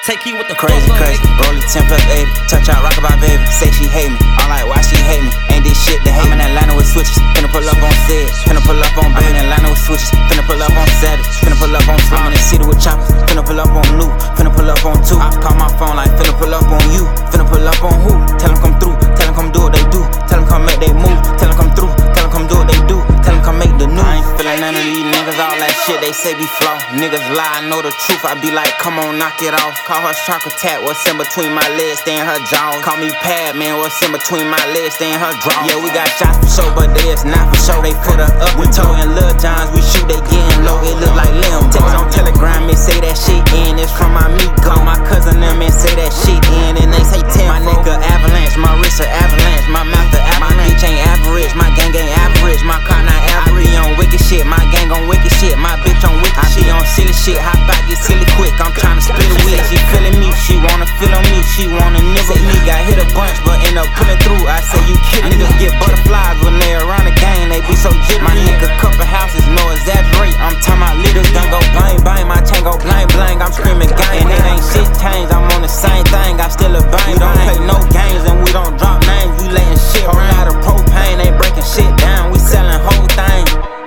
Take you with the crazy, rolling 10 plus 80, touch out, rock about baby. Say she hate me, I'm like, why she hate me? Ain't this shit to hate. I'm in Atlanta with switches, finna pull up on Sid, finna pull up on baby. In Atlanta with switches, finna pull up on Savage, finna pull up on Slim. I'm in the city with choppers, finna pull up on Luke, finna pull up on 2. I call my phone like, finna pull up on you, finna pull up on who? Tell them come through, tell them come do what they do, tell them come make they move, tell them come through, tell them come do what they do, tell them come make the news. I ain't feeling none of these niggas, all that shit they say be flaw. Niggas lie, I know the truth, I be like, come on, knock it off. Call her shark attack, what's in between my legs, stay in her jaws. Call me pad, man, what's in between my legs, stay in her draw. Yeah, we got shots for sure, but they is not for sure. They put her up with toe and Lil Johns, we shoot, they getting low, it look like Lim. Text on Telegram, and say that shit in, it's from my amigo. My cousin them and say that shit in, and they say 10. My nigga avalanche, my wrist a avalanche, my mouth a avalanche. My bitch ain't average, my gang ain't average, my car not average. I be on wicked shit, my gang on wicked shit, my bitch on wicked shit. I be on silly shit, hop out, get silly quick, I'm tryna split a wheel. She feeling me, she wanna feel on me, she wanna nibble me. Got hit a bunch, but end up pulling through. I say you kidding. Niggas get butterflies when they around the gang, they be so jittery. My nigga couple houses, no exaggerate. I'm talking about little gun go bang bang, my chain go blang blang. I'm screaming gang, and it ain't shit changed. I'm on the same thing, I still a bang. We don't play no games and we don't drop names. We letting shit roll out of propane, they breaking shit down. We selling whole thing.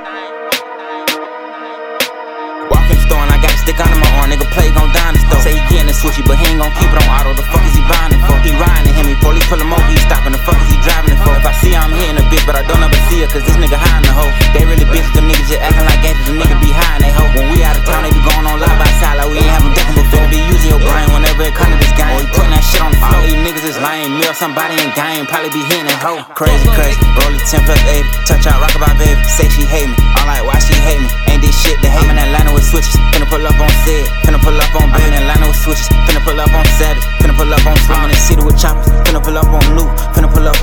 Walking store and I got a stick out of my arm. Nigga play gon' down the store. Say he getting the switchy, but he ain't gon' keep it on auto. The fuck is he buying it for? He riding to him, he police pull him over, he stopping. The fuck is he driving it for? If I see her, I'm hitting a bitch, but I don't ever see her, cause this nigga high in the hoe. They really bitches, them niggas just acting like gangsters. Them niggas be high in they hoe. When we out of town, they be going on live outside like we ain't having decking before. Be using your brain whenever it come to this game. Or you putting that shit on the floor. All these niggas is lame. Mill somebody in game, probably be hitting that hoe. Crazy, rolling 10 plus 80, touch out, rock about baby. Say she hate me, I'm like, why she hate me? Ain't this shit to hate. I'm in Atlanta with switches, finna pull up on Sid, finna pull up on baby. In Atlanta with switches, finna pull up on Savage, finna pull up on Slim. I'm in the city with choppers, finna pull up on Luke, finna pull up